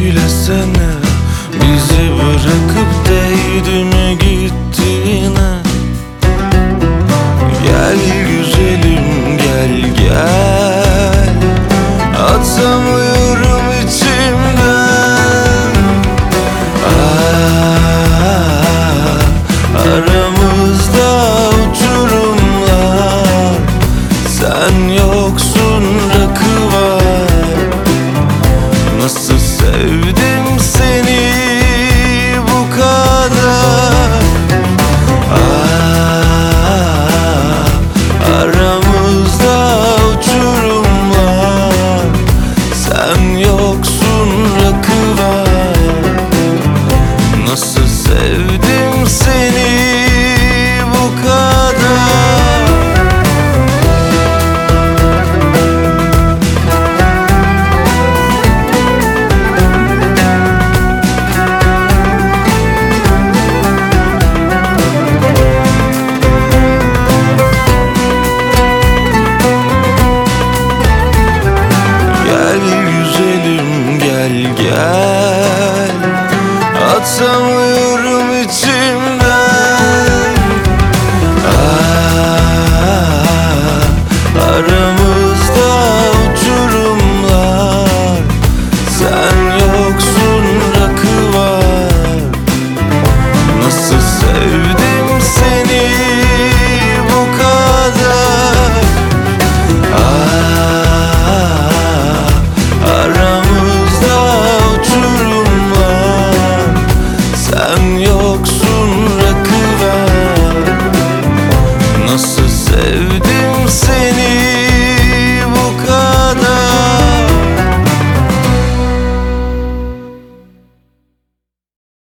söylesene, bizi bırakıp değdi mi gittiğine? Gel güzelim gel gel, atamıyorum içimden. Aramızda uçurumlar, sen yoksun rakı var. Nasıl sevdim seni bu kadar. Aramızda uçurumlar, sen yoksun rakı var. Nasıl sevdim seni bu kadar. Gel güzelim gel gel,